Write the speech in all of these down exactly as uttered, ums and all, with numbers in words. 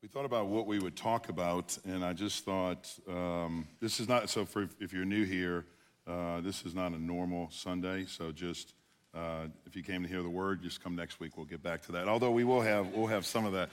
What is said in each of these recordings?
We thought about what we would talk about, and I just thought um, this is not, so for if you're new here, uh, this is not a normal Sunday, so just uh, if you came to hear the word, just come next week, we'll get back to that. Although we will have, we'll have some of that.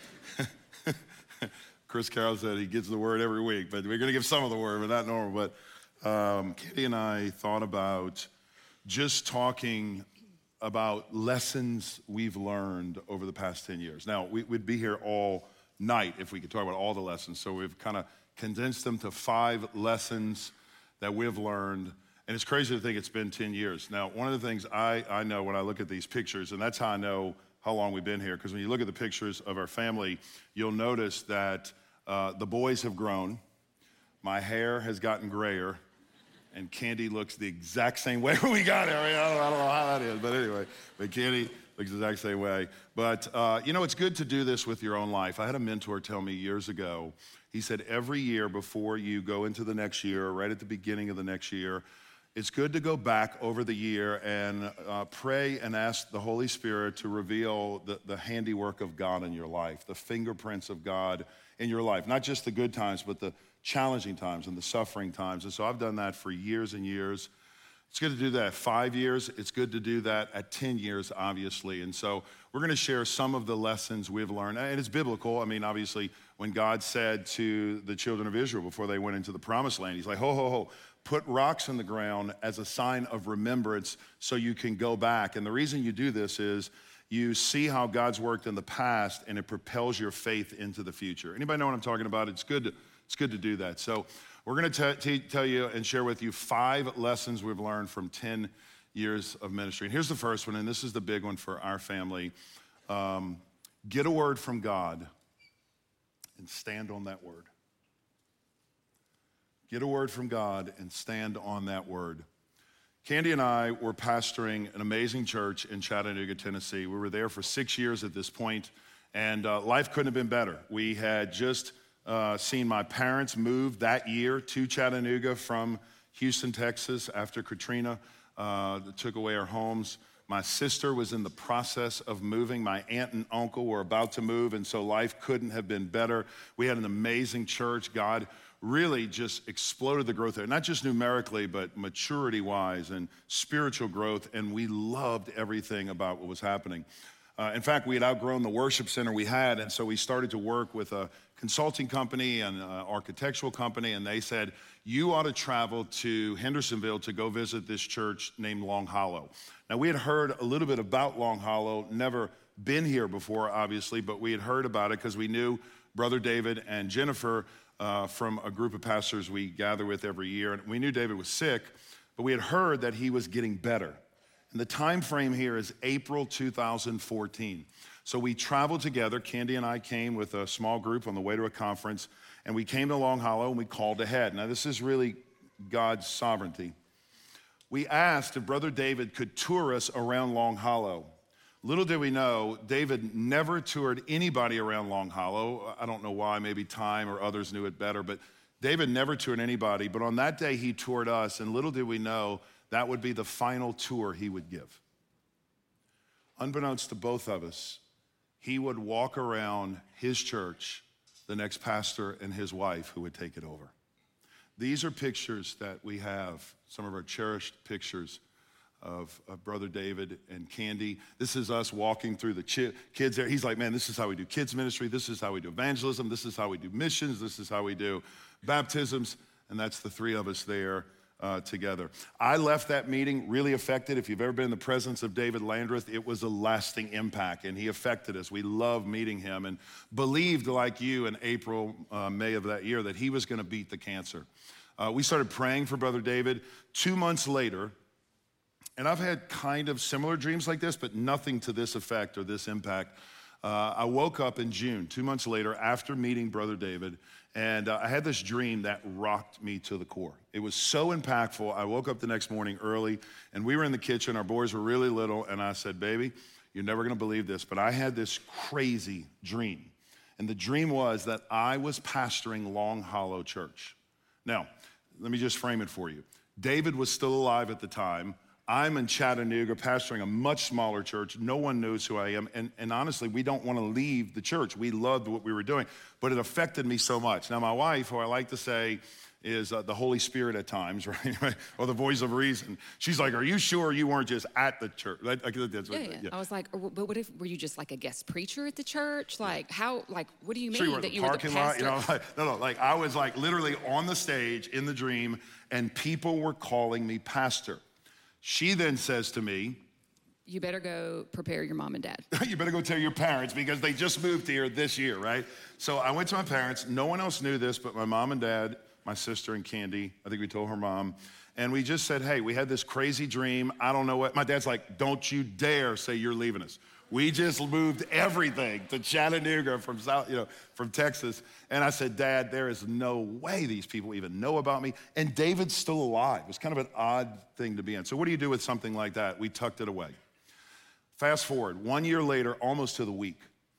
Chris Carroll said he gets the word every week, but we're gonna give some of the word, but not normal. But um, Katie and I thought about just talking about lessons we've learned over the past ten years. Now, we, we'd be here all night if we could talk about all the lessons. So we've kind of condensed them to five lessons that we've learned. And it's crazy to think it's been ten years. Now, one of the things I, I know when I look at these pictures, and that's how I know how long we've been here, because when you look at the pictures of our family, you'll notice that uh, the boys have grown, my hair has gotten grayer, and Candy looks the exact same way when we got here. I mean, I don't, I don't know how that is, but anyway, but Candy looks the exact same way. But, uh, you know, it's good to do this with your own life. I had a mentor tell me years ago, he said, every year before you go into the next year, right at the beginning of the next year, it's good to go back over the year and uh, pray and ask the Holy Spirit to reveal the, the handiwork of God in your life, the fingerprints of God in your life, not just the good times, but the challenging times and the suffering times. And so I've done that for years and years. It's good to do that at five years. It's good to do that at ten years, obviously. And so we're going to share some of the lessons we've learned. And it's biblical. I mean, obviously, when God said to the children of Israel before they went into the promised land, he's like, ho, ho, ho, put rocks in the ground as a sign of remembrance so you can go back. And the reason you do this is you see how God's worked in the past and it propels your faith into the future. Anybody know what I'm talking about? It's good to, it's good to do that. So we're going to tell you and share with you five lessons we've learned from ten years of ministry. And here's the first one, and this is the big one for our family. Um, get a word from God and stand on that word. Get a word from God and stand on that word. Candy and I were pastoring an amazing church in Chattanooga, Tennessee. We were there for six years at this point, and uh, life couldn't have been better. We had just Uh, seen my parents move that year to Chattanooga from Houston, Texas, after Katrina uh, took away our homes. My sister was in the process of moving. My aunt and uncle were about to move, and so life couldn't have been better. We had an amazing church. God really just exploded the growth there, not just numerically, but maturity-wise and spiritual growth, and we loved everything about what was happening. Uh, in fact, we had outgrown the worship center we had, and so we started to work with a consulting company and an architectural company, and they said, you ought to travel to Hendersonville to go visit this church named Long Hollow. Now, we had heard a little bit about Long Hollow, never been here before, obviously, but we had heard about it because we knew Brother David and Jennifer uh, from a group of pastors we gather with every year, and we knew David was sick, but we had heard that he was getting better. And the time frame here is April two thousand fourteen. So we traveled together. Candy and I came with a small group on the way to a conference, and we came to Long Hollow and we called ahead. Now, this is really God's sovereignty. We asked if Brother David could tour us around Long Hollow. Little did we know, David never toured anybody around Long Hollow. I don't know why, maybe time or others knew it better, but David never toured anybody. But on that day, he toured us, and little did we know, that would be the final tour he would give. Unbeknownst to both of us, he would walk around his church, the next pastor and his wife who would take it over. These are pictures that we have, some of our cherished pictures of, of Brother David and Candy. This is us walking through the chi- kids there. He's like, man, this is how we do kids ministry. This is how we do evangelism. This is how we do missions. This is how we do baptisms. And that's the three of us there Uh, together. I left that meeting really affected. If you've ever been in the presence of David Landreth, it was a lasting impact, and he affected us. We loved meeting him and believed, like you, in April, uh, May of that year, that he was going to beat the cancer. Uh, we started praying for Brother David. Two months later, and I've had kind of similar dreams like this, but nothing to this effect or this impact. Uh, I woke up in June, two months later, after meeting Brother David, and uh, I had this dream that rocked me to the core. It was so impactful. I woke up the next morning early, and we were in the kitchen. Our boys were really little, and I said, baby, you're never going to believe this, but I had this crazy dream. And the dream was that I was pastoring Long Hollow Church. Now, let me just frame it for you. David was still alive at the time. I'm in Chattanooga pastoring a much smaller church. No one knows who I am. And, and honestly, we don't want to leave the church. We loved what we were doing, but it affected me so much. Now, my wife, who I like to say is uh, the Holy Spirit at times, right? Or the voice of reason. She's like, are you sure you weren't just at the church? Like, that's yeah, what, yeah. yeah. I was like, but what if, were you just like a guest preacher at the church? Like how, like, what do you mean sure you that the you were the pastor? Lot, you know, like, no, no, like I was like literally on the stage in the dream and people were calling me pastor. She then says to me, you better go prepare your mom and dad. You better go tell your parents because they just moved here this year, right? So I went to my parents. No one else knew this but my mom and dad, my sister and Candy. I think we told her mom. And we just said, hey, we had this crazy dream. I don't know what. My dad's like, don't you dare say you're leaving us. We just moved everything to Chattanooga from South, you know, from Texas. And I said, Dad, there is no way these people even know about me. And David's still alive. It was kind of an odd thing to be in. So what do you do with something like that? We tucked it away. Fast forward, one year later, almost to the week,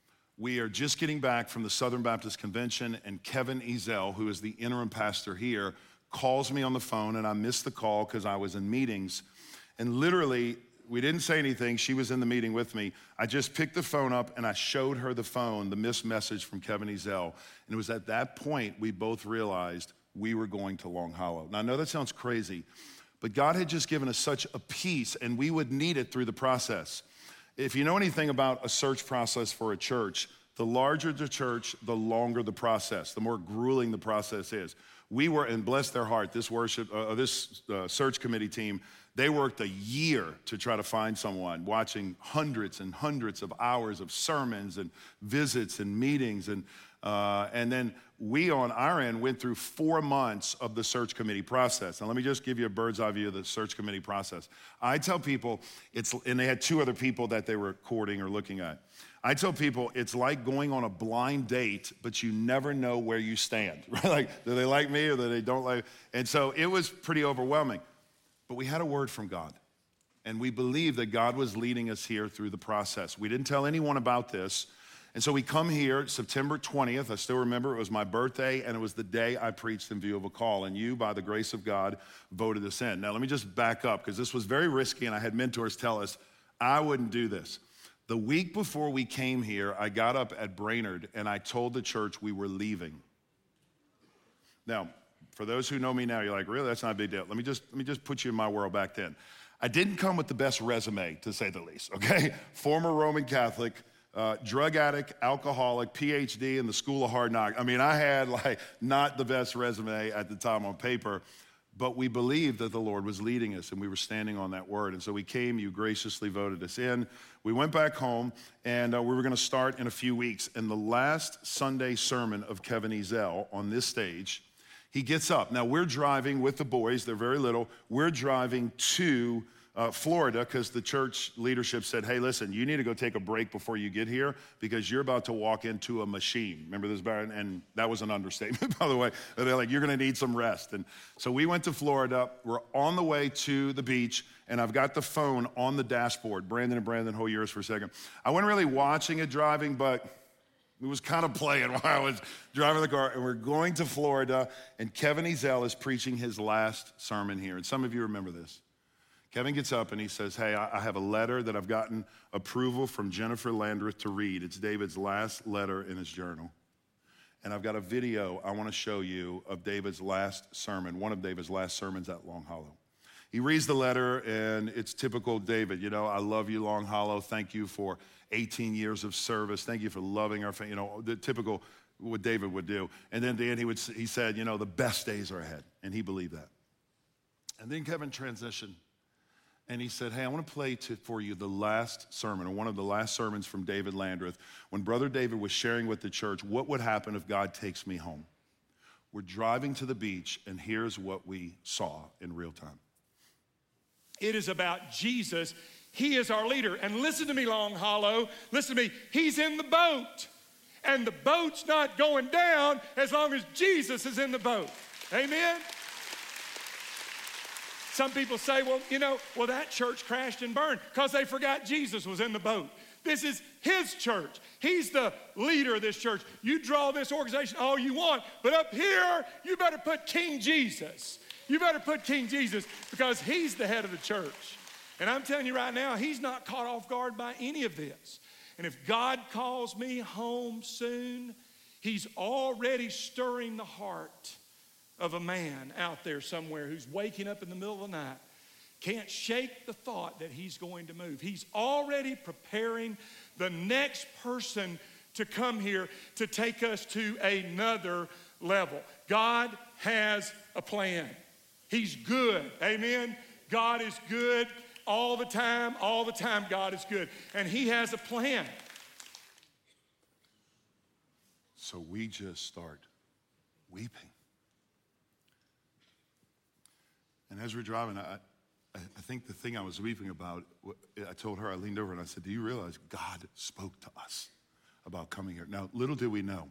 we are just getting back from the Southern Baptist Convention, and Kevin Ezell, who is the interim pastor here, calls me on the phone, and I missed the call because I was in meetings. And literally, we didn't say anything. She was in the meeting with me. I just picked the phone up, and I showed her the phone, the missed message from Kevin Ezell. And it was at that point we both realized we were going to Long Hollow. Now, I know that sounds crazy, but God had just given us such a peace, and we would need it through the process. If you know anything about a search process for a church, the larger the church, the longer the process, the more grueling the process is. We were, and bless their heart, this worship, uh, this uh, search committee team, they worked a year to try to find someone, watching hundreds and hundreds of hours of sermons and visits and meetings. And, uh, and then we on our end went through four months of the search committee process. Now let me just give you a bird's eye view of the search committee process. I tell people, it's, and they had two other people that they were courting or looking at. I tell people it's like going on a blind date, but you never know where you stand, right? Like, do they like me or do they don't like? And so it was pretty overwhelming. But we had a word from God, and we believed that God was leading us here through the process. We didn't tell anyone about this, and so we come here September twentieth. I still remember it was my birthday, and it was the day I preached In View of a Call, and you, by the grace of God, voted us in. Now, let me just back up, because this was very risky, and I had mentors tell us I wouldn't do this. The week before we came here, I got up at Brainerd, and I told the church we were leaving. Now, for those who know me now, you're like, really? That's not a big deal. Let me just let me just put you in my world back then. I didn't come with the best resume, to say the least, okay? Former Roman Catholic, uh, drug addict, alcoholic, P H D in the School of Hard Knocks. I mean, I had like not the best resume at the time on paper, but we believed that the Lord was leading us, and we were standing on that word. And so we came, you graciously voted us in. We went back home, and uh, we were gonna start in a few weeks. And the last Sunday sermon of Kevin Ezell on this stage, he gets up. Now, we're driving with the boys. They're very little. We're driving to uh, Florida because the church leadership said, hey, listen, you need to go take a break before you get here because you're about to walk into a machine. Remember this, Baron? And that was an understatement, by the way. They're like, you're going to need some rest. And so we went to Florida. We're on the way to the beach, and I've got the phone on the dashboard. Brandon and Brandon, hold yours for a second. I wasn't really watching it driving, but it was kind of playing while I was driving the car, and we're going to Florida, and Kevin Ezell is preaching his last sermon here, and some of you remember this. Kevin gets up and he says, hey, I have a letter that I've gotten approval from Jennifer Landreth to read. It's David's last letter in his journal, and I've got a video I want to show you of David's last sermon, one of David's last sermons at Long Hollow. He reads the letter, and it's typical David. You know, I love you, Long Hollow. Thank you for eighteen years of service. Thank you for loving our family. You know, the typical what David would do. And then at the end, he, would, he said, you know, the best days are ahead. And he believed that. And then Kevin transitioned, and he said, hey, I want to play to, for you the last sermon, or one of the last sermons from David Landreth, when Brother David was sharing with the church, what would happen if God takes me home? We're driving to the beach, and here's what we saw in real time. It is about Jesus. He is our leader. And listen to me, Long Hollow. Listen to me. He's in the boat. And the boat's not going down as long as Jesus is in the boat. Amen? Some people say, well, you know, well, that church crashed and burned because they forgot Jesus was in the boat. This is his church. He's the leader of this church. You draw this organization all you want, but up here, you better put King Jesus. You better put King Jesus because he's the head of the church. And I'm telling you right now, he's not caught off guard by any of this. And if God calls me home soon, he's already stirring the heart of a man out there somewhere who's waking up in the middle of the night, can't shake the thought that he's going to move. He's already preparing the next person to come here to take us to another level. God has a plan. He's good. Amen. God is good all the time. All the time, God is good. And he has a plan. So we just start weeping. And as we're driving, I, I think the thing I was weeping about, I told her, I leaned over and I said, do you realize God spoke to us about coming here? Now, little did we know,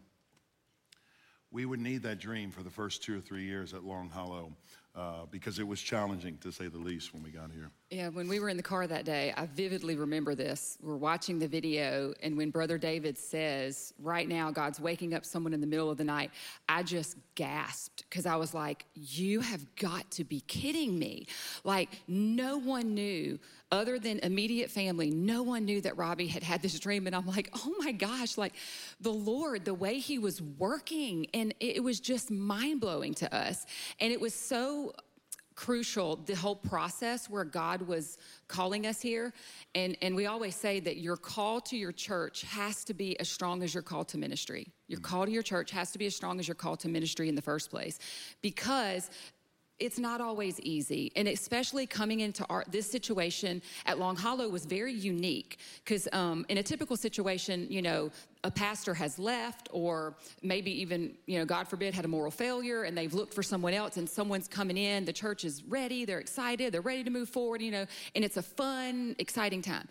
we would need that dream for the first two or three years at Long Hollow uh, because it was challenging, to say the least, when we got here. Yeah, when we were in the car that day, I vividly remember this. We're watching the video, and when Brother David says, right now, God's waking up someone in the middle of the night, I just gasped because I was like, you have got to be kidding me. Like, no one knew, other than immediate family, no one knew that Robbie had had this dream. And I'm like, oh my gosh, like the Lord, the way he was working, and it was just mind-blowing to us. And it was so crucial, the whole process where God was calling us here. And, and we always say that your call to your church has to be as strong as your call to ministry. Your call to your church has to be as strong as your call to ministry in the first place, because it's not always easy. And especially coming into our, this situation at Long Hollow was very unique because um, in a typical situation, you know, a pastor has left, or maybe even, you know, God forbid, had a moral failure and they've looked for someone else, and someone's coming in, the church is ready, they're excited, they're ready to move forward, you know, and it's a fun, exciting time.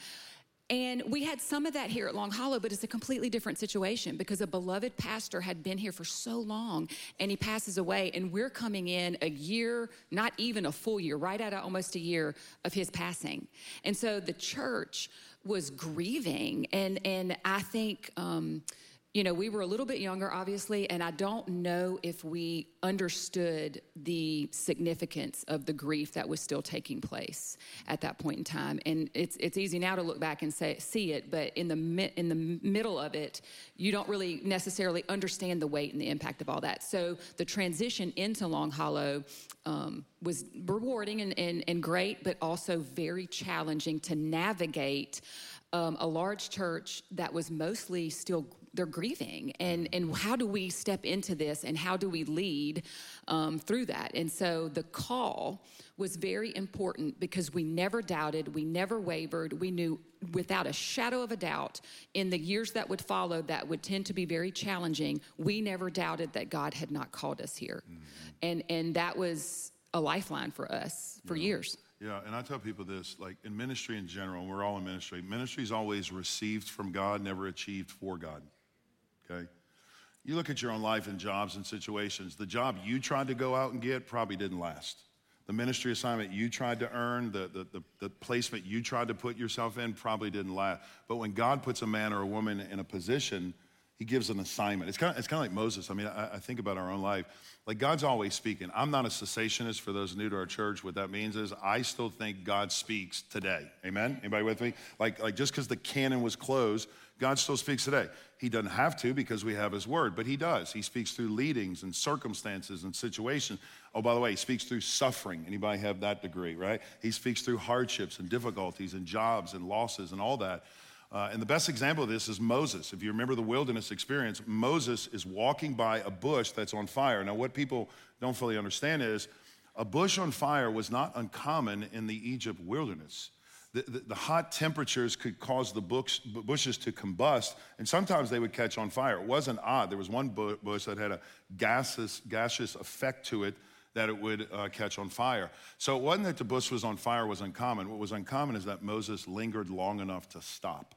And we had some of that here at Long Hollow, but it's a completely different situation because a beloved pastor had been here for so long and he passes away, and we're coming in a year, not even a full year, right at almost a year of his passing. And so the church was grieving, and, and I think, um, you know, we were a little bit younger, obviously, and I don't know if we understood the significance of the grief that was still taking place at that point in time. And it's it's easy now to look back and say see it, but in the mi- in the middle of it, you don't really necessarily understand the weight and the impact of all that. So the transition into Long Hollow um, was rewarding and, and, and great, but also very challenging to navigate um, a large church that was mostly still they're grieving, and, and how do we step into this, and how do we lead um, through that? And so the call was very important because we never doubted, we never wavered. We knew without a shadow of a doubt in the years that would follow that would tend to be very challenging, we never doubted that God had not called us here. Mm-hmm. And, and that was a lifeline for us for yeah. years. Yeah, and I tell people this, like in ministry in general, and we're all in ministry, ministry is always received from God, never achieved for God. Okay? You look at your own life and jobs and situations. The job you tried to go out and get probably didn't last. The ministry assignment you tried to earn, the, the, the, the placement you tried to put yourself in probably didn't last. But when God puts a man or a woman in a position, he gives an assignment. It's kind of, it's kind of like Moses. I mean, I, I think about our own life. Like, God's always speaking. I'm not a cessationist. For those new to our church, what that means is I still think God speaks today. Amen? Anybody with me? Like, like just because the canon was closed, God still speaks today. He doesn't have to because we have his word, but he does. He speaks through leadings and circumstances and situations. Oh, by the way, he speaks through suffering. Anybody have that degree, right? He speaks through hardships and difficulties and jobs and losses and all that. Uh, and the best example of this is Moses. If you remember the wilderness experience, Moses is walking by a bush that's on fire. Now, what people don't fully understand is a bush on fire was not uncommon in the Egypt wilderness. The, the, the hot temperatures could cause the books, bushes to combust, and sometimes they would catch on fire. It wasn't odd. There was one bush that had a gaseous, gaseous effect to it that it would uh, catch on fire. So it wasn't that the bush was on fire was uncommon. What was uncommon is that Moses lingered long enough to stop.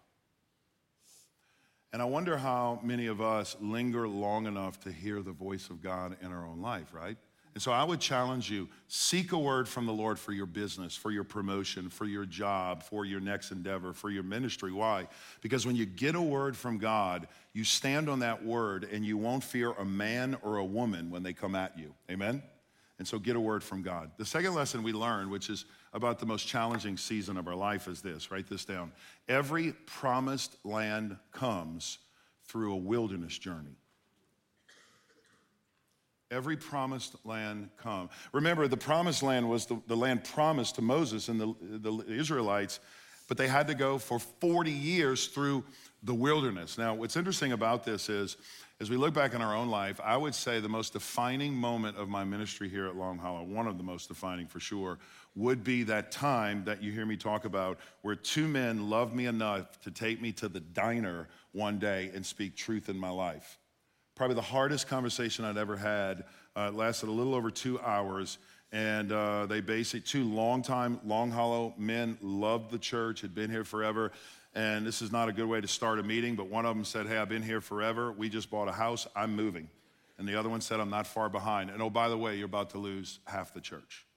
And I wonder how many of us linger long enough to hear the voice of God in our own life, right? And so I would challenge you, seek a word from the Lord for your business, for your promotion, for your job, for your next endeavor, for your ministry. Why? Because when you get a word from God, you stand on that word and you won't fear a man or a woman when they come at you. Amen? And so get a word from God. The second lesson we learned, which is about the most challenging season of our life, is this. Write this down. Every promised land comes through a wilderness journey. Every promised land come. Remember, the promised land was the, the land promised to Moses and the, the Israelites, but they had to go for forty years through the wilderness. Now, what's interesting about this is, as we look back in our own life, I would say the most defining moment of my ministry here at Long Hollow, one of the most defining for sure, would be that time that you hear me talk about where two men loved me enough to take me to the diner one day and speak truth in my life. Probably the hardest conversation I'd ever had. Uh, it lasted a little over two hours. And uh, they basically, two longtime Long Hollow men, loved the church, had been here forever. And this is not a good way to start a meeting, but one of them said, hey, I've been here forever. We just bought a house. I'm moving. And the other one said, I'm not far behind. And oh, by the way, you're about to lose half the church.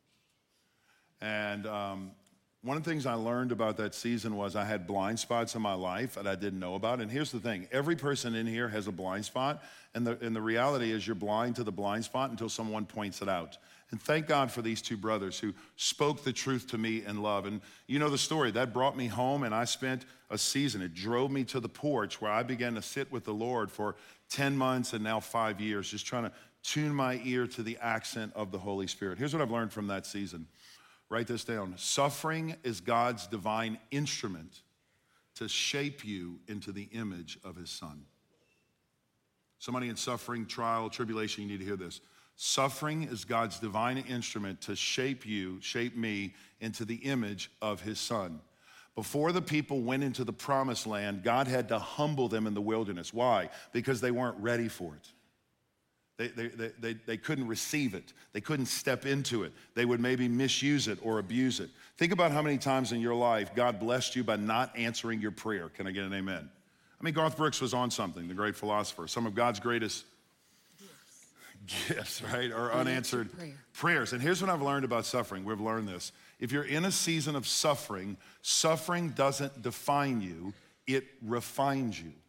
And um, one of the things I learned about that season was I had blind spots in my life that I didn't know about. And here's the thing. Every person in here has a blind spot. And the, and the reality is you're blind to the blind spot until someone points it out. And thank God for these two brothers who spoke the truth to me in love. And you know the story. That brought me home, and I spent a season. It drove me to the porch where I began to sit with the Lord for ten months and now five years, just trying to tune my ear to the accent of the Holy Spirit. Here's what I've learned from that season. Write this down. Suffering is God's divine instrument to shape you into the image of his Son. Somebody in suffering, trial, tribulation, you need to hear this. Suffering is God's divine instrument to shape you, shape me into the image of his Son. Before the people went into the promised land, God had to humble them in the wilderness. Why? Because they weren't ready for it. They, they, they, they, they couldn't receive it. They couldn't step into it. They would maybe misuse it or abuse it. Think about how many times in your life God blessed you by not answering your prayer. Can I get an amen? I mean, Garth Brooks was on something, the great philosopher. Some of God's greatest gifts, right, or unanswered prayer. prayers. And here's what I've learned about suffering. We've learned this. If you're in a season of suffering, suffering doesn't define you, it refines you.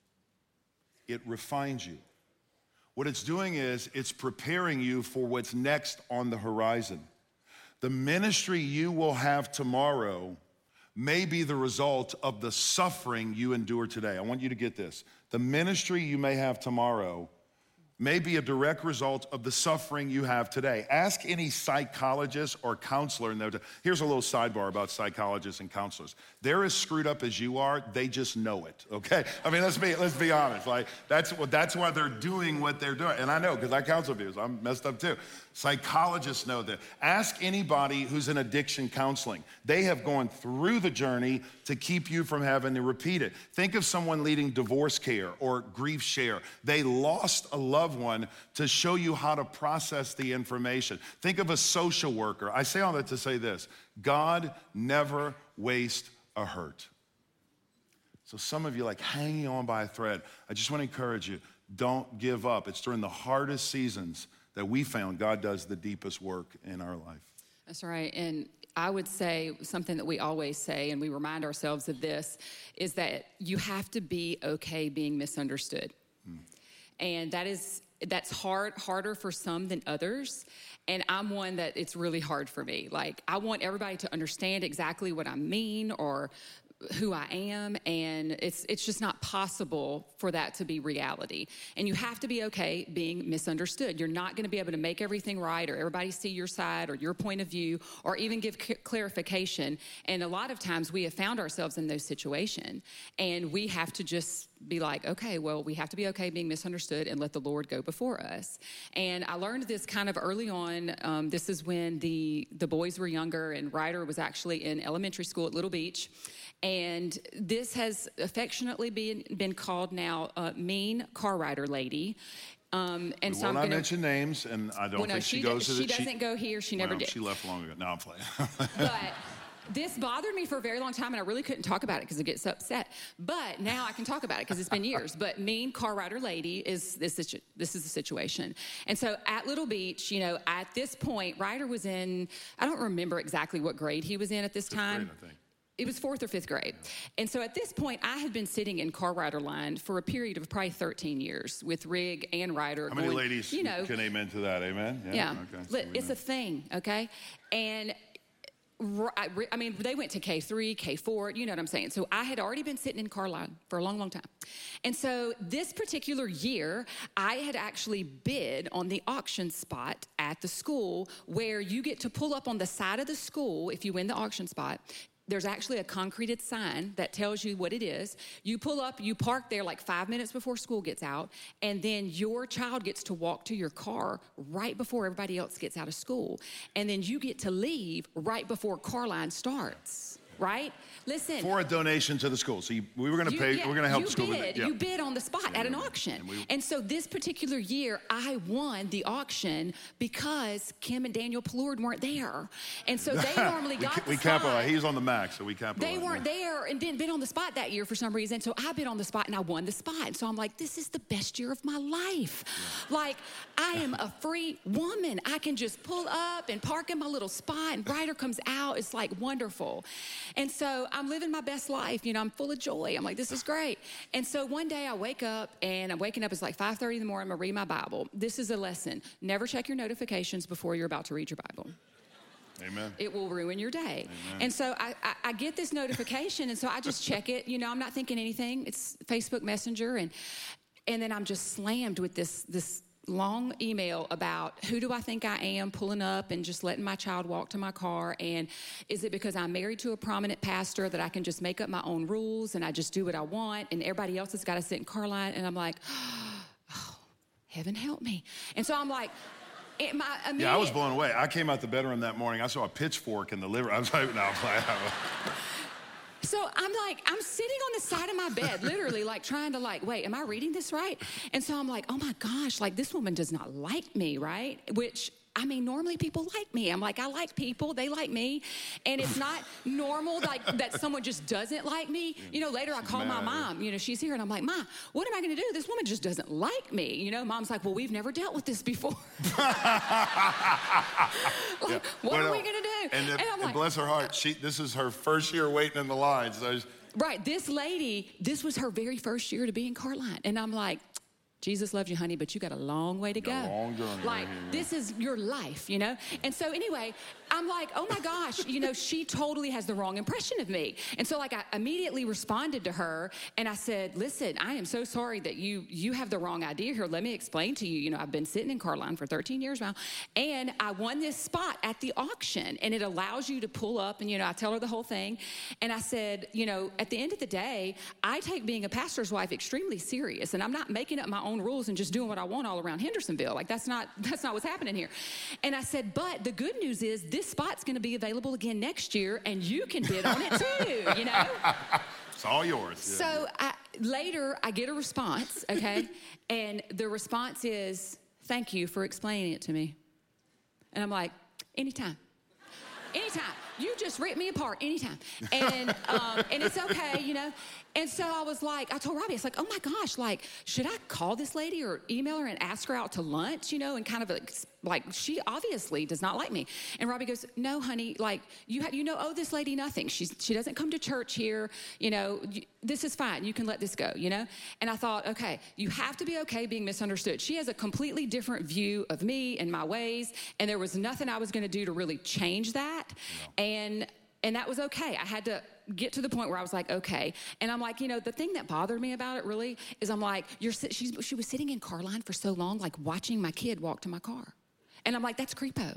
It refines you. What it's doing is it's preparing you for what's next on the horizon. The ministry you will have tomorrow may be the result of the suffering you endure today. I want you to get this. The ministry you may have tomorrow may be a direct result of the suffering you have today. Ask any psychologist or counselor. And here's a little sidebar about psychologists and counselors. They're as screwed up as you are. They just know it, okay? I mean, let's be, let's be honest. Like, that's, that's why they're doing what they're doing. And I know, because I counsel people, so I'm messed up too. Psychologists know that. Ask anybody who's in addiction counseling. They have gone through the journey to keep you from having to repeat it. Think of someone leading divorce care or grief share. They lost a loved one to show you how to process the information. Think of a social worker. I say all that to say this. God never wastes a hurt. So some of you like hanging on by a thread. I just want to encourage you, don't give up. It's during the hardest seasons that we found God does the deepest work in our life. That's right. And I would say something that we always say, and we remind ourselves of this, is that you have to be okay being misunderstood. Hmm. And that is, that's hard, harder for some than others. And I'm one that it's really hard for me. Like, I want everybody to understand exactly what I mean or who I am, and it's it's just not possible for that to be reality. And you have to be okay being misunderstood. You're not going to be able to make everything right or everybody see your side or your point of view or even give c- clarification. And a lot of times we have found ourselves in those situations, and we have to just be like, okay, well, we have to be okay being misunderstood and let the Lord go before us. And I learned this kind of early on. Um, this is when the, the boys were younger, and Ryder was actually in elementary school at Little Beach. And this has affectionately been, been called now uh, Mean Car Rider Lady. Um, and we so will I'm not gonna, mention names, and I don't well, no, think she, she goes d- to She the, doesn't she, go here. She never well, did. She left long ago. No, I'm playing. But this bothered me for a very long time, and I really couldn't talk about it because it gets upset. But now I can talk about it because it's been years. But Mean Car Rider Lady is this, situ- this is the situation. And so at Little Beach, you know, at this point, Ryder was in, I don't remember exactly what grade he was in at this Fifth time. grade, I think. it was fourth or fifth grade. And so at this point, I had been sitting in car rider line for a period of probably thirteen years with Rig and Ryder. How many going, ladies you know, can amen to that? Amen? Yeah. Okay, so Look, we it's know. a thing, okay? And I, I mean, they went to K three, K four, you know what I'm saying? So I had already been sitting in car line for a long, long time. And so this particular year, I had actually bid on the auction spot at the school where you get to pull up on the side of the school if you win the auction spot. There's actually a concreted sign that tells you what it is. You pull up, you park there like five minutes before school gets out, and then your child gets to walk to your car right before everybody else gets out of school. And then you get to leave right before car line starts, right? Listen. For a donation to the school. So you, we were going to You- pay, yeah, we're going to help you the school bid, with it. Yeah. You bid on the spot at an auction. And we- And so this particular year, I won the auction because Kim and Daniel Plord weren't there. And so they normally we, got ca- the we spot. capitalized. He's on the max, so we capitalized. They weren't yeah. there and didn't bid on the spot that year for some reason. So I bid on the spot and I won the spot. And so I'm like, this is the best year of my life. Yeah. Like, I am a free woman. I can just pull up and park in my little spot and Ryder comes out. It's like wonderful. And so I'm living my best life. You know, I'm full of joy. I'm like, this is great. And so one day I wake up and I'm waking up. It's like five thirty in the morning. I'm going to read my Bible. This is a lesson. Never check your notifications before you're about to read your Bible. Amen. It will ruin your day. Amen. And so I, I, I get this notification, and so I just check it. You know, I'm not thinking anything. It's Facebook Messenger, and and then I'm just slammed with this this long email about who do I think I am, pulling up and just letting my child walk to my car, and is it because I'm married to a prominent pastor that I can just make up my own rules and I just do what I want, and everybody else has got to sit in car line, and I'm like, oh, heaven help me. And so I'm like, it, my immediate, Yeah, I was blown away. I came out the bedroom that morning. I saw a pitchfork in the living room. I was like, no, I'm playing. So I'm like, I'm sitting on the side of my bed, literally like trying to like, wait, am I reading this right? And so I'm like, oh my gosh, like this woman does not like me, right? Which, I mean, normally people like me. I'm like, I like people, they like me. And it's not normal like that someone just doesn't like me. You know, later I call my mom, you know, she's here and I'm like, Ma, what am I gonna do? This woman just doesn't like me. You know, Mom's like, well, we've never dealt with this before. like, Yeah. what Well, are we gonna do? And, And I'm and like, bless her heart, she this is her first year waiting in the line. So just, right, this lady, this was her very first year to be in car line. And I'm like, Jesus loves you, honey, but you got a long way to go. a long journey Like, right here, yeah. this is your life, you know? And so anyway, I'm like, oh my gosh, you know, she totally has the wrong impression of me. And so like I immediately responded to her and I said, listen, I am so sorry that you you have the wrong idea here. Let me explain to you. You know, I've been sitting in car line for thirteen years now, and I won this spot at the auction, and it allows you to pull up, and you know, I tell her the whole thing. And I said, you know, at the end of the day, I take being a pastor's wife extremely serious, and I'm not making up my own rules and just doing what I want all around Hendersonville. Like that's not that's not what's happening here. And I said, but the good news is this spot's going to be available again next year, and you can bid on it too, you know? it's all yours. Yeah. So I, later, I get a response, okay? And the response is, thank you for explaining it to me. And I'm like, anytime. Anytime. You just rip me apart anytime. And um, and it's okay, you know? And so I was like, I told Robbie, it's like, oh my gosh, like, should I call this lady or email her and ask her out to lunch, you know, and kind of like, like she obviously does not like me. And Robbie goes, no, honey, like, you have, you know, owe this lady nothing. She's, she doesn't come to church here, you know, you, this is fine. You can let this go, you know? And I thought, okay, you have to be okay being misunderstood. She has a completely different view of me and my ways, and there was nothing I was going to do to really change that. No. And And that was okay. I had to get to the point where I was like, okay. And I'm like, you know, the thing that bothered me about it really is I'm like, you're, she's, she was sitting in car line for so long, like watching my kid walk to my car. And I'm like, that's creepo.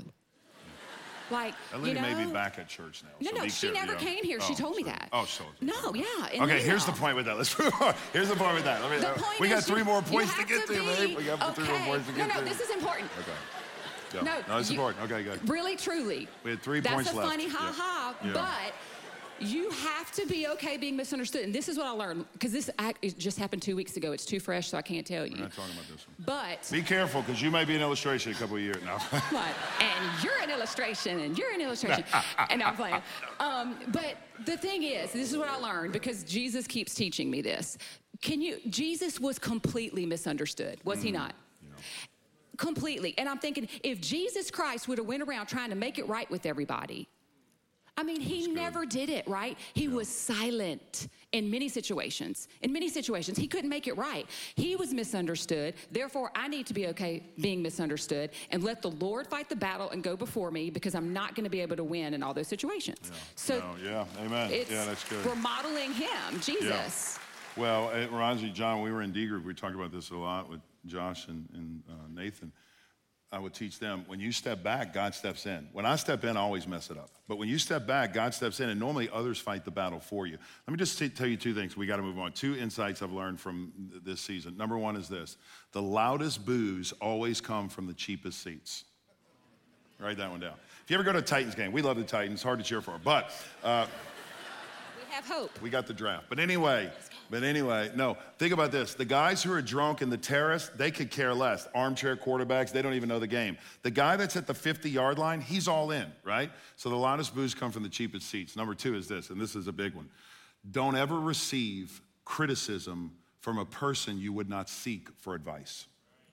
Like, that lady you know, may be back at church now. No, so no, be she careful, never yeah. came here. She Oh, told me sorry. that. Oh, so. No, yeah. in Okay, the here's the email. point with that. Let's move on. Here's the point with that. Let me, The uh, point we got is three you- more you points to have get to, be- babe. We got okay. three more points to get no, to. no, this is important. Okay. Go. No, no, it's you- important. Okay, good. Really, truly. We had three That's points a left. funny ha-ha, Yeah. Yeah. but you have to be okay being misunderstood. And this is what I learned, because this act, it just happened two weeks ago. It's too fresh, so I can't tell you. We're not talking about this one. But, Be careful, because you may be an illustration in a couple of years now. what? And you're an illustration, and you're an illustration. And I'm playing. Um, but the thing is, this is what I learned, because Jesus keeps teaching me this. Can you, Jesus was completely misunderstood, was he not? You know. Completely. And I'm thinking, if Jesus Christ would have went around trying to make it right with everybody, I mean, he never did it, right? He was silent in many situations. In many situations, he couldn't make it right. He was misunderstood. Therefore, I need to be okay being misunderstood and let the Lord fight the battle and go before me, because I'm not going to be able to win in all those situations. Yeah. So, no, yeah, amen. It's, yeah, that's good. We're modeling him, Jesus. Yeah. Well, it reminds me, John, we were in D group. We talked about this a lot with Josh and, and uh, Nathan. I would teach them, when you step back, God steps in. When I step in, I always mess it up. But when you step back, God steps in, and normally others fight the battle for you. Let me just t- tell you two things. We got to move on. Two insights I've learned from th- this season. Number one is this: the loudest boos always come from the cheapest seats. Write that one down. If you ever go to a Titans game, we love the Titans. Hard to cheer for, but uh, we have hope. We got the draft. But anyway, but anyway, no, think about this. The guys who are drunk in the terrace, they could care less. Armchair quarterbacks, they don't even know the game. The guy that's at the fifty-yard line, he's all in, right? So the loudest boos come from the cheapest seats. Number two is this, and this is a big one. Don't ever receive criticism from a person you would not seek for advice.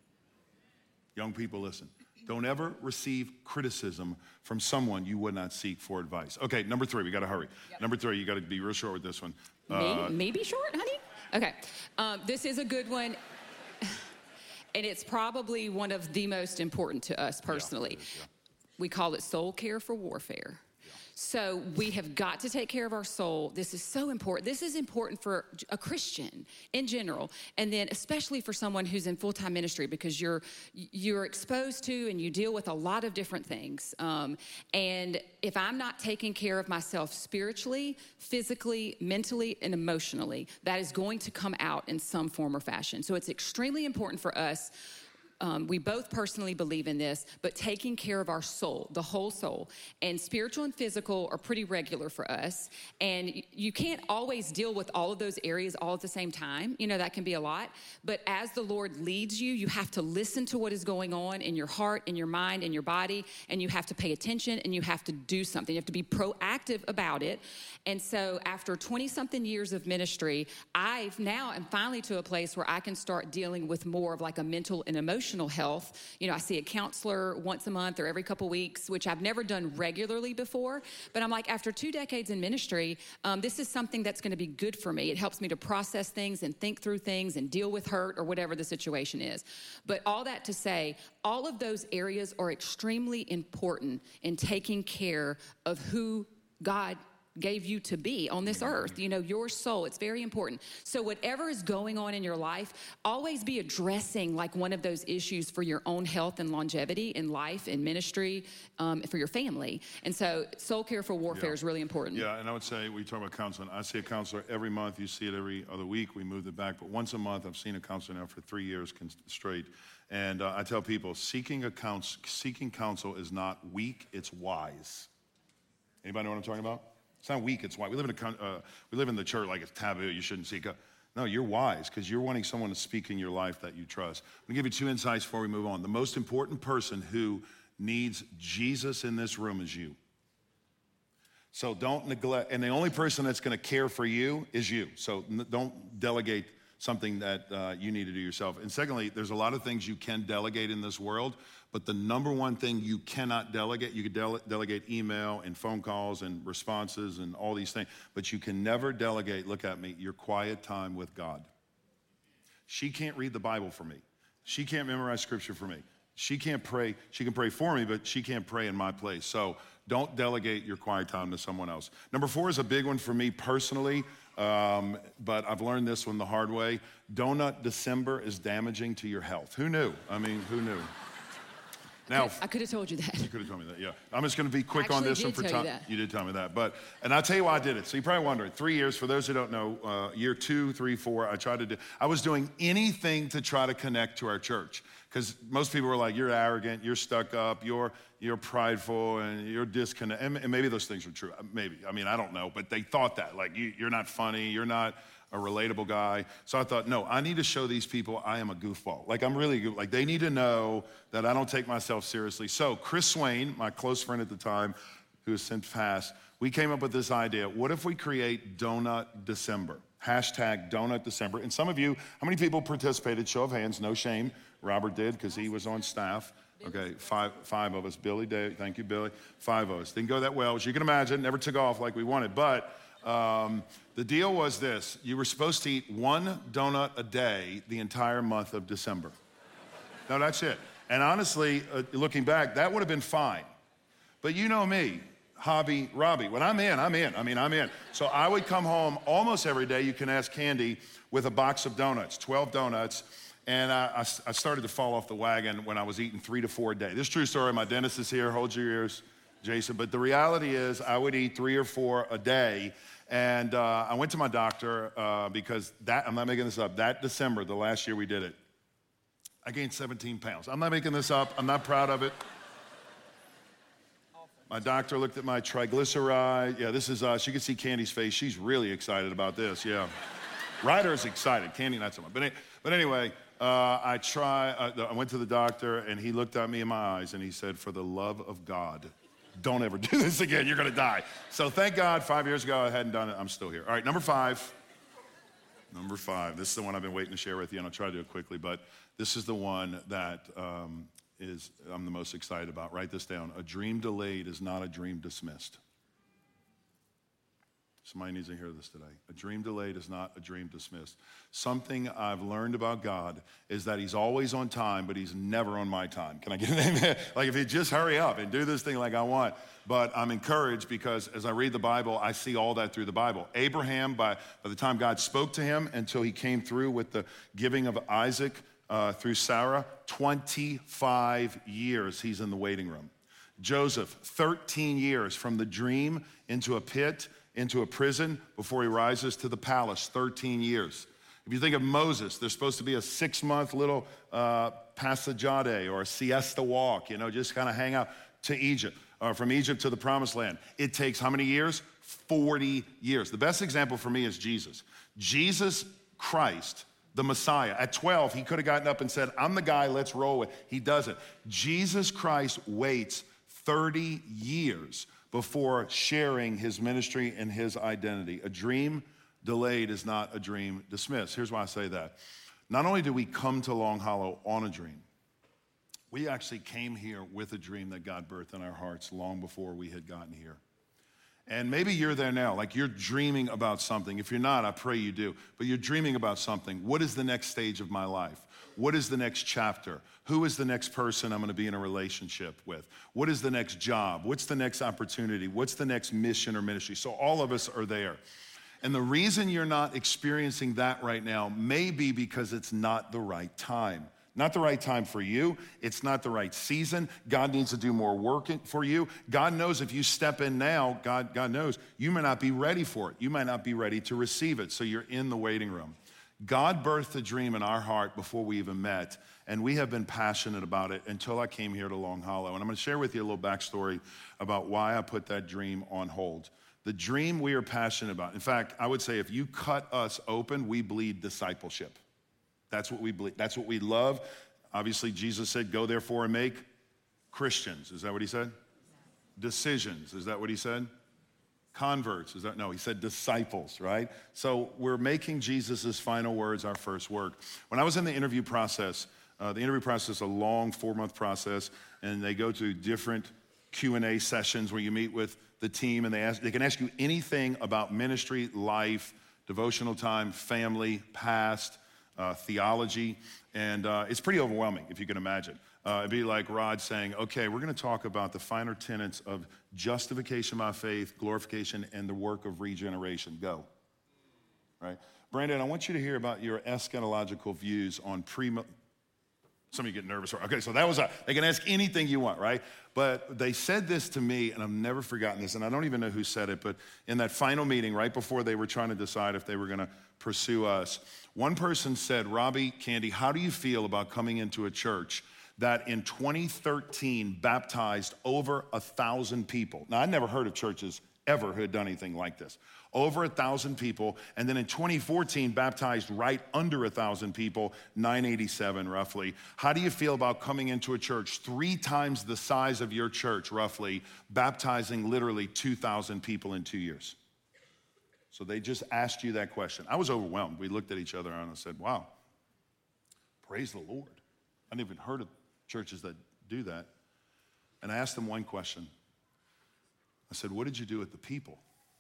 Young people, listen. Don't ever receive criticism from someone you would not seek for advice. Okay, number three, we got to hurry. Yep. Number three, you got to be real short with this one. Me? Uh, Maybe short, honey? Okay, um, this is a good one. And it's probably one of the most important to us personally. Yeah, is, yeah. We call it soul care for warfare. So we have got to take care of our soul. This is so important. This is important for a Christian in general, and then especially for someone who's in full-time ministry, because you're you're exposed to and you deal with a lot of different things. Um, and if I'm not taking care of myself spiritually, physically, mentally, and emotionally, that is going to come out in some form or fashion. So it's extremely important for us. Um, we both personally believe in this, but taking care of our soul, the whole soul, and spiritual and physical are pretty regular for us. And you can't always deal with all of those areas all at the same time. You know, that can be a lot. But as the Lord leads you, you have to listen to what is going on in your heart, in your mind, in your body, and you have to pay attention and you have to do something. You have to be proactive about it. And so after twenty-something years of ministry, I've now am finally to a place where I can start dealing with more of like a mental and emotional health. You know, I see a counselor once a month or every couple weeks, which I've never done regularly before. But I'm like, after two decades in ministry, um, this is something that's going to be good for me. It helps me to process things and think through things and deal with hurt or whatever the situation is. But all that to say, all of those areas are extremely important in taking care of who God gave you to be on this earth, you know, your soul. It's very important. So whatever is going on in your life, always be addressing like one of those issues for your own health and longevity in life, in ministry, um, for your family. And so soul care for warfare yeah. is really important. Yeah, and I would say, we talk about counseling. I see a counselor every month. You see it every other week. We moved it back. But once a month, I've seen a counselor now for three years straight. And uh, I tell people, seeking a counsel, seeking counsel is not weak, it's wise. Anybody know what I'm talking about? It's not weak, it's why. We live in a, uh, we live in the church like it's taboo, you shouldn't seek God. No, you're wise because you're wanting someone to speak in your life that you trust. I'm gonna give you two insights before we move on. The most important person who needs Jesus in this room is you. So don't neglect, and the only person that's gonna care for you is you. So n- don't delegate something that uh, you need to do yourself. And secondly, there's a lot of things you can delegate in this world, but the number one thing you cannot delegate, you can dele- delegate email and phone calls and responses and all these things, but you can never delegate, look at me, your quiet time with God. She can't read the Bible for me. She can't memorize scripture for me. She can't pray, she can pray for me, but she can't pray in my place. So don't delegate your quiet time to someone else. Number four is a big one for me personally. Um, but I've learned this one the hard way. Donut December is damaging to your health. Who knew? I mean, who knew? Now, I could have told you that. You could have told me that, yeah. I'm just going to be quick I on this did one for tell time. You, that. You did tell me that. But, and I'll tell you why I did it. So you're probably wondering, three years, for those who don't know, uh, year two, three, four, I tried to do, I was doing anything to try to connect to our church. Because most people were like, you're arrogant, you're stuck up, you're you're prideful, and you're disconnected. And, and maybe those things are true. Maybe. I mean, I don't know. But they thought that. Like, you, you're not funny. You're not a relatable guy. So I thought, no, I need to show these people I am a goofball. Like, I'm really good. Like, they need to know that I don't take myself seriously. So Chris Swain, my close friend at the time, who has since passed, we came up with this idea. What if we create Donut December? Hashtag Donut December. And some of you, how many people participated? Show of hands, no shame. Robert did because he was on staff. Okay, five, five of us. Billy, Dave, thank you, Billy. Five of us. Didn't go that well, as you can imagine. Never took off like we wanted. But um, the deal was this. You were supposed to eat one donut a day the entire month of December. No, that's it. And honestly, uh, looking back, that would have been fine. But you know me, hobby Robbie. When I'm in, I'm in. I mean, I'm in. So I would come home almost every day, you can ask Candy, with a box of donuts, twelve donuts. And I, I, I started to fall off the wagon when I was eating three to four a day. This is a true story. My dentist is here. Hold your ears, Jason. But the reality is I would eat three or four a day. And uh, I went to my doctor uh, because that, I'm not making this up, that December, the last year we did it, I gained seventeen pounds. I'm not making this up. I'm not proud of it. My doctor looked at my triglyceride. Yeah, this is us. You can see Candy's face. She's really excited about this, yeah. Ryder's excited. Candy, not so much. But, but anyway, uh, I try. Uh, I went to the doctor, and he looked at me in my eyes, and he said, for the love of God, don't ever do this again. You're going to die. So thank God, five years ago, I hadn't done it. I'm still here. All right, number five. Number five. This is the one I've been waiting to share with you, and I'll try to do it quickly, but this is the one that um, is I'm the most excited about. Write this down. A dream delayed is not a dream dismissed. Somebody needs to hear this today. A dream delayed is not a dream dismissed. Something I've learned about God is that he's always on time, but he's never on my time. Can I get an amen? Like if you just hurry up and do this thing like I want. But I'm encouraged because as I read the Bible, I see all that through the Bible. Abraham, by, by the time God spoke to him until he came through with the giving of Isaac uh, through Sarah, twenty-five years he's in the waiting room. Joseph, thirteen years from the dream into a pit, into a prison before he rises to the palace, thirteen years. If you think of Moses, there's supposed to be a six-month little uh, passagade or a siesta walk, you know, just kind of hang out to Egypt, or from Egypt to the promised land. It takes how many years? forty years. The best example for me is Jesus. Jesus Christ, the Messiah, at twelve, he could have gotten up and said, I'm the guy, let's roll with. He doesn't. Jesus Christ waits thirty years before sharing his ministry and his identity. A dream delayed is not a dream dismissed. Here's why I say that. Not only do we come to Long Hollow on a dream, we actually came here with a dream that God birthed in our hearts long before we had gotten here. And maybe you're there now, like you're dreaming about something. If you're not, I pray you do. But you're dreaming about something. What is the next stage of my life? What is the next chapter? Who is the next person I'm going to be in a relationship with? What is the next job? What's the next opportunity? What's the next mission or ministry? So all of us are there. And the reason you're not experiencing that right now may be because it's not the right time. Not the right time for you. It's not the right season. God needs to do more work for you. God knows if you step in now, God, God knows you may not be ready for it. You might not be ready to receive it. So you're in the waiting room. God birthed a dream in our heart before we even met, and we have been passionate about it until I came here to Long Hollow. And I'm going to share with you a little backstory about why I put that dream on hold. The dream we are passionate about. In fact, I would say if you cut us open, we bleed discipleship. That's what we believe. That's what we love. Obviously, Jesus said, go therefore and make Christians. Is that what he said? Decisions. Is that what he said? Converts. Is that? No, he said disciples, right? So we're making Jesus' final words our first work. When I was in the interview process, uh, the interview process is a long four-month process, and they go to different Q and A sessions where you meet with the team, and they ask, they can ask you anything about ministry, life, devotional time, family, past, Uh, theology, and uh, it's pretty overwhelming, if you can imagine. Uh, it'd be like Rod saying, okay, we're going to talk about the finer tenets of justification by faith, glorification, and the work of regeneration. Go. Right? Brandon, I want you to hear about your eschatological views on pre- Some of you get nervous. Okay, so that was a, they can ask anything you want, right? But they said this to me, and I've never forgotten this, and I don't even know who said it, but in that final meeting, right before they were trying to decide if they were going to pursue us, one person said, Robbie, Candy, how do you feel about coming into a church that in twenty thirteen baptized over a thousand people? Now, I'd never heard of churches ever who had done anything like this. Over a thousand people, and then in twenty fourteen baptized right under a thousand people, nine eighty-seven roughly. How do you feel about coming into a church three times the size of your church roughly, baptizing literally two thousand people in two years? So they just asked you that question. I was overwhelmed. We looked at each other and I said, wow, praise the Lord. I hadn't even heard of churches that do that. And I asked them one question. I said, what did you do with the people?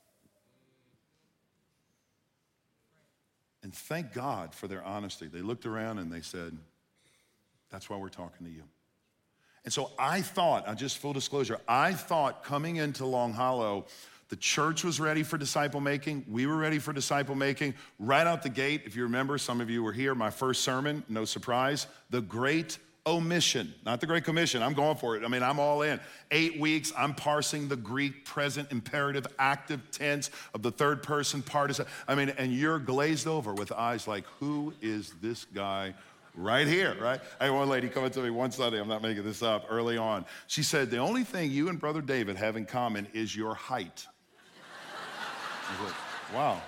And thank God for their honesty. They looked around and they said, that's why we're talking to you. And so I thought, I just full disclosure, I thought coming into Long Hollow, the church was ready for disciple making. We were ready for disciple making. Right out the gate, if you remember, some of you were here, my first sermon, no surprise, the Great Omission, not the Great Commission. I'm going for it. I mean, I'm all in. Eight weeks, I'm parsing the Greek present imperative active tense of the third person participle. I mean, and you're glazed over with eyes like, who is this guy right here, right? I had one lady come up to me one Sunday, I'm not making this up, early on. She said, the only thing you and Brother David have in common is your height. I was like, wow.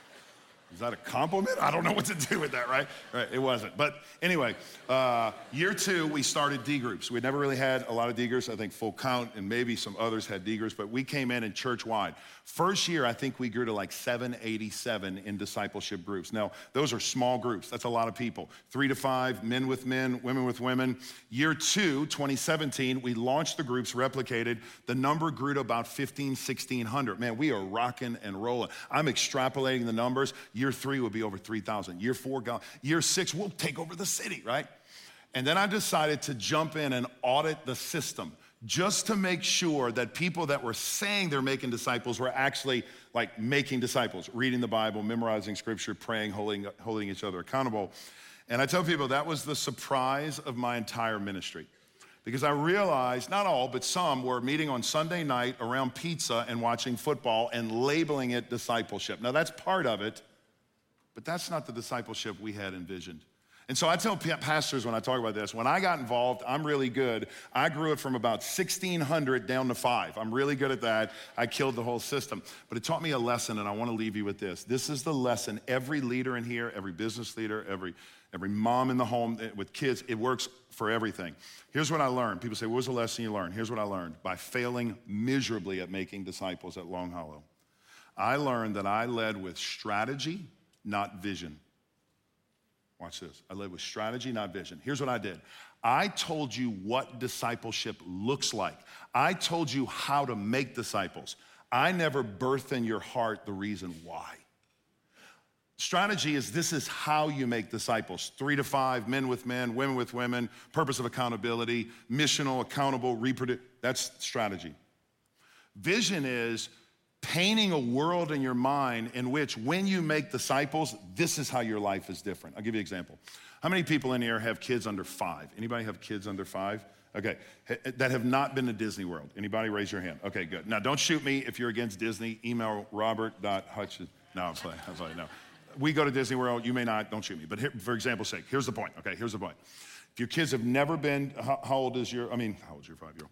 Is that a compliment? I don't know what to do with that, right? Right, it wasn't. But anyway, uh, year two, we started D groups. We never really had a lot of D groups. I think Full Count and maybe some others had D groups, but we came in and church-wide. First year, I think we grew to like seven eighty-seven in discipleship groups. Now, those are small groups. That's a lot of people. Three to five, men with men, women with women. Year two, twenty seventeen, we launched the groups, replicated. The number grew to about fifteen, sixteen hundred. Man, we are rocking and rolling. I'm extrapolating the numbers. Year three will be over three thousand. Year four, year six, we'll take over the city, right? And then I decided to jump in and audit the system just to make sure that people that were saying they're making disciples were actually like making disciples, reading the Bible, memorizing scripture, praying, holding, holding each other accountable. And I tell people that was the surprise of my entire ministry. Because I realized, not all, but some were meeting on Sunday night around pizza and watching football and labeling it discipleship. Now that's part of it, but that's not the discipleship we had envisioned. And so I tell pastors when I talk about this, when I got involved, I'm really good. I grew it from about sixteen hundred down to five. I'm really good at that. I killed the whole system. But it taught me a lesson, and I want to leave you with this. This is the lesson every leader in here, every business leader, every, every mom in the home with kids, it works for everything. Here's what I learned. People say, what was the lesson you learned? Here's what I learned. By failing miserably at making disciples at Long Hollow, I learned that I led with strategy, not vision. Watch this. I led with strategy, not vision. Here's what I did. I told you what discipleship looks like. I told you how to make disciples. I never birthed in your heart the reason why. Strategy is this is how you make disciples. Three to five, men with men, women with women, purpose of accountability, missional, accountable, reproduce. That's strategy. Vision is painting a world in your mind in which when you make disciples, this is how your life is different. I'll give you an example. How many people in here have kids under five? Anybody have kids under five? Okay, that have not been to Disney World. Anybody raise your hand? Okay, good. Now don't shoot me if you're against Disney. Email robert.hutchins. No, I'm playing, I'm playing, no. We go to Disney World, you may not, don't shoot me. But here, for example's sake, here's the point, okay, here's the point. If your kids have never been, how, how old is your, I mean, how old is your five-year-old?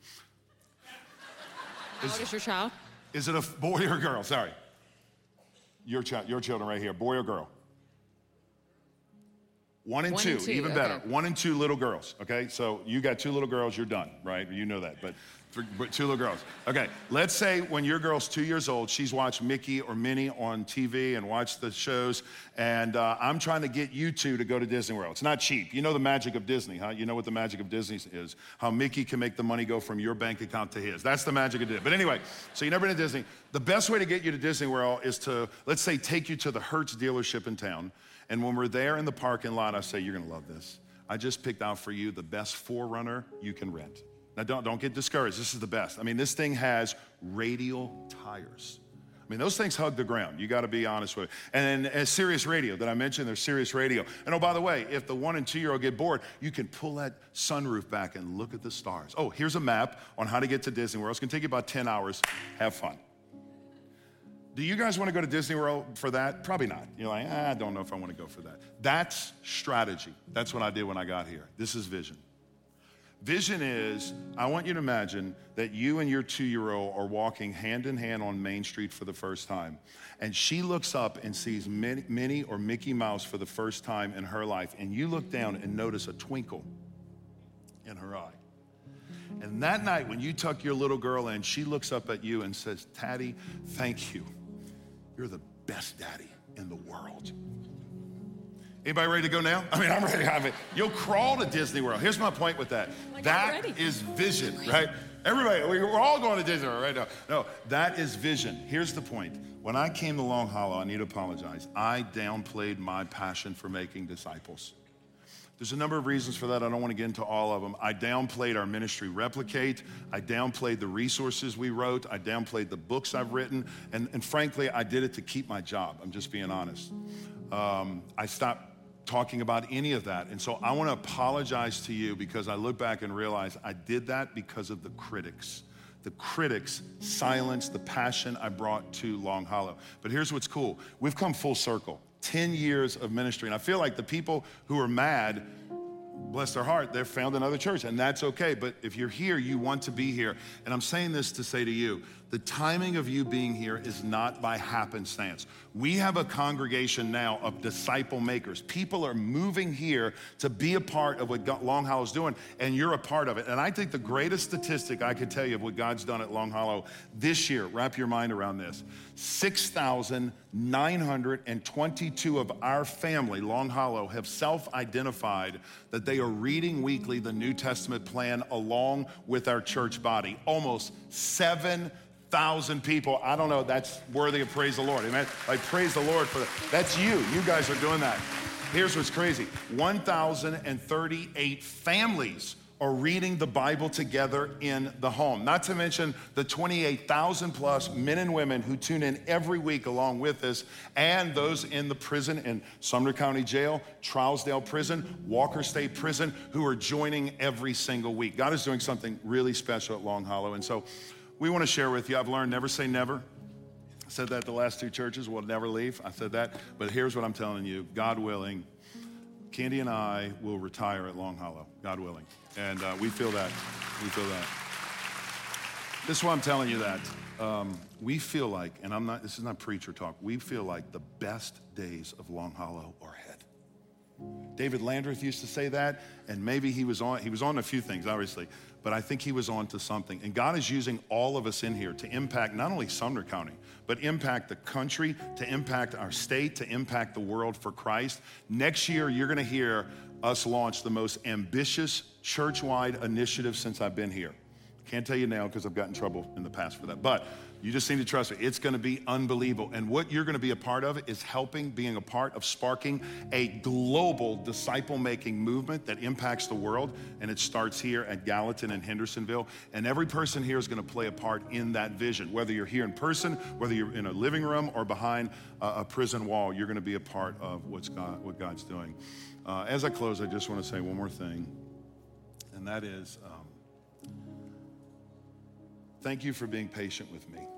How old is your child? Is it a boy or a girl? Sorry. Your child, your children right here, boy or girl? One and, One two, and two, even okay. better. One and two little girls, okay? So you got two little girls, you're done, right? You know that, but three, two little girls. Okay, let's say when your girl's two years old, she's watched Mickey or Minnie on T V and watched the shows, and uh, I'm trying to get you two to go to Disney World. It's not cheap. You know the magic of Disney, huh? You know what the magic of Disney is, how Mickey can make the money go from your bank account to his. That's the magic of Disney. But anyway, so you never been to Disney. The best way to get you to Disney World is to, let's say, take you to the Hertz dealership in town. And when we're there in the parking lot, I say, you're gonna love this. I just picked out for you the best four runner you can rent. Now don't, don't get discouraged, this is the best. I mean, this thing has radial tires. I mean, those things hug the ground, you gotta be honest with it. And then as Sirius Radio, that I mentioned, there's Sirius Radio. And oh, by the way, if the one and two year old get bored, you can pull that sunroof back and look at the stars. Oh, here's a map on how to get to Disney World. It's gonna take you about ten hours, have fun. Do you guys want to go to Disney World for that? Probably not. You're like, ah, I don't know if I want to go for that. That's strategy. That's what I did when I got here. This is vision. Vision is, I want you to imagine that you and your two-year-old are walking hand in hand on Main Street for the first time. And she looks up and sees Minnie or Mickey Mouse for the first time in her life. And you look down and notice a twinkle in her eye. And that night when you tuck your little girl in, she looks up at you and says, Daddy, thank you. You're the best daddy in the world. Anybody ready to go now? I mean, I'm ready. I mean, you'll crawl to Disney World. Here's my point with that. Like, that is vision, right? Everybody, we're all going to Disney World right now. No, that is vision. Here's the point. When I came to Long Hollow, I need to apologize. I downplayed my passion for making disciples. There's a number of reasons for that. I don't want to get into all of them. I downplayed our ministry Replicate. I downplayed the resources we wrote. I downplayed the books I've written. And, and frankly, I did it to keep my job. I'm just being honest. Um, I stopped talking about any of that. And so I want to apologize to you because I look back and realize I did that because of the critics. The critics silenced the passion I brought to Long Hollow. But here's what's cool. We've come full circle. ten years of ministry. And I feel like the people who are mad, bless their heart, they've found another church, and that's okay. But if you're here, you want to be here. And I'm saying this to say to you, the timing of you being here is not by happenstance. We have a congregation now of disciple makers. People are moving here to be a part of what Long Hollow is doing, and you're a part of it. And I think the greatest statistic I could tell you of what God's done at Long Hollow this year, wrap your mind around this, six thousand nine hundred twenty-two of our family, Long Hollow, have self-identified that they are reading weekly the New Testament plan along with our church body. Almost seven thousand people. I don't know, that's worthy of praise the Lord. Amen. Like, praise the Lord for that. That's you. You guys are doing that. Here's what's crazy. one thousand thirty-eight families are reading the Bible together in the home. Not to mention the twenty-eight thousand plus men and women who tune in every week along with us, and those in the prison in Sumner County Jail, Trousdale Prison, Walker State Prison, who are joining every single week. God is doing something really special at Long Hollow. And so we want to share with you. I've learned never say never. I said that the last two churches, we'll never leave. I said that. But here's what I'm telling you. God willing, Candy and I will retire at Long Hollow, God willing. And uh, we feel that. We feel that. This is why I'm telling you that. Um, we feel like, and I'm not, this is not preacher talk, we feel like the best days of Long Hollow are ahead. David Landreth used to say that, and maybe he was on, he was on a few things, obviously, but I think he was on to something. And God is using all of us in here to impact not only Sumner County, but impact the country, to impact our state, to impact the world for Christ. Next year, you're gonna hear us launch the most ambitious church-wide initiative since I've been here. Can't tell you now because I've gotten in trouble in the past for that, but you just need to trust me. It's gonna be unbelievable. And what you're gonna be a part of is helping, being a part of sparking a global disciple-making movement that impacts the world. And it starts here at Gallatin and Hendersonville. And every person here is gonna play a part in that vision. Whether you're here in person, whether you're in a living room or behind a, a prison wall, you're gonna be a part of what's God, what God's doing. Uh, as I close, I just wanna say one more thing. And that is, um, thank you for being patient with me.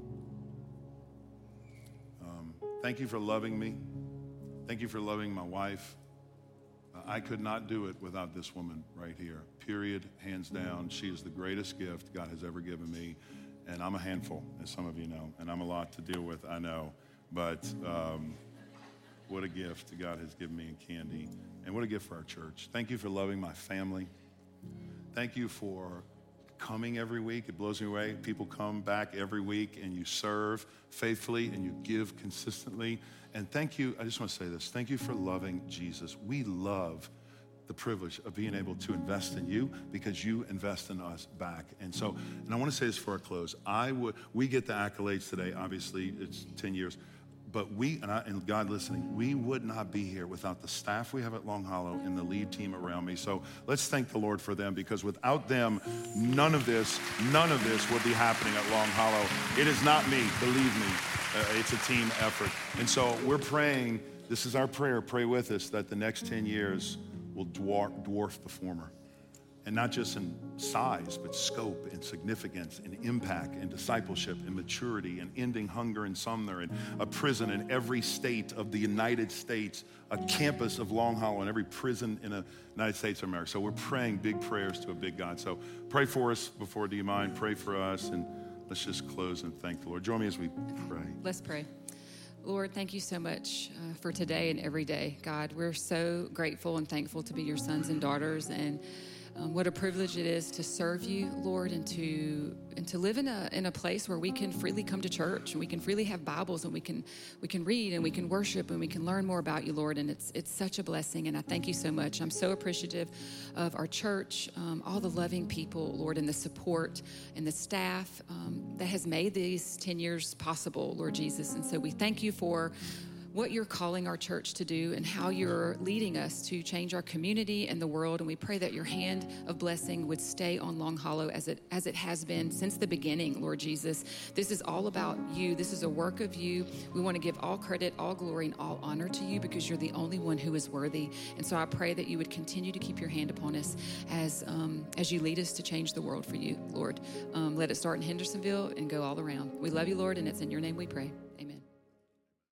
Um, thank you for loving me. Thank you for loving my wife. Uh, I could not do it without this woman right here, period, hands down. She is the greatest gift God has ever given me. And I'm a handful, as some of you know, and I'm a lot to deal with, I know. But um, what a gift God has given me in Candy, and what a gift for our church. Thank you for loving my family. Thank you for coming every week. It blows me away. People come back every week and you serve faithfully and you give consistently. And thank you, I just want to say this, thank you for loving Jesus. We love the privilege of being able to invest in you because you invest in us back. And so, and I want to say this for our close. I would, we get the accolades today, obviously it's ten years, but we, and, I, and God listening, we would not be here without the staff we have at Long Hollow and the lead team around me. So let's thank the Lord for them, because without them, none of this, none of this would be happening at Long Hollow. It is not me, believe me. Uh, it's a team effort. And so we're praying, this is our prayer, pray with us, that the next ten years will dwarf, dwarf the former. And not just in size, but scope and significance and impact and discipleship and maturity and ending hunger in Sumner and a prison in every state of the United States, a campus of Long Hollow in every prison in the United States of America. So we're praying big prayers to a big God. So pray for us before, do you mind? Pray for us, and let's just close and thank the Lord. Join me as we pray. Let's pray. Lord, thank you so much uh, for today and every day. God, we're so grateful and thankful to be your sons and daughters. And Um, what a privilege it is to serve you, Lord, and to and to live in a in a place where we can freely come to church and we can freely have Bibles and we can we can read and we can worship and we can learn more about you, Lord. And it's it's such a blessing, and I thank you so much. I'm so appreciative of our church, um, all the loving people, Lord, and the support and the staff um, that has made these ten years possible, Lord Jesus. And so we thank you for what you're calling our church to do and how you're leading us to change our community and the world. And we pray that your hand of blessing would stay on Long Hollow as it as it has been since the beginning, Lord Jesus. This is all about you. This is a work of you. We want to give all credit, all glory, and all honor to you because you're the only one who is worthy. And so I pray that you would continue to keep your hand upon us as um, as you lead us to change the world for you, Lord. Um, let it start in Hendersonville and go all around. We love you, Lord, and it's in your name we pray.